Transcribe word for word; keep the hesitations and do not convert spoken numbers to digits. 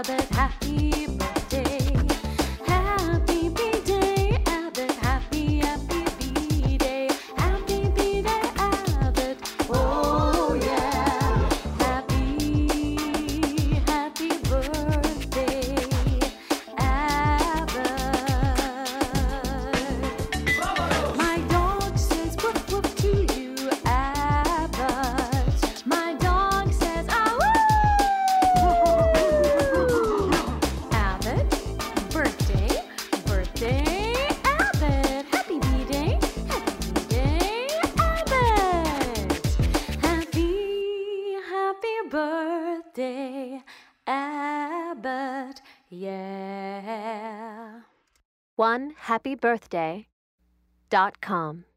Abbott, happy birthday. Happy B-Day, Abbott, happy, happy B-Day. Happy B-Day, Abbott, oh yeah. Happy, happy birthday, Abbott. My dog says woof woof to you, Abbott. My dog says ah woo. Abbott, birthday, birthday, Abbott. Happy B-Day, happy B-Day, Abbott. Happy, happy birthday, Abbott, yeah. one happy birthday dot com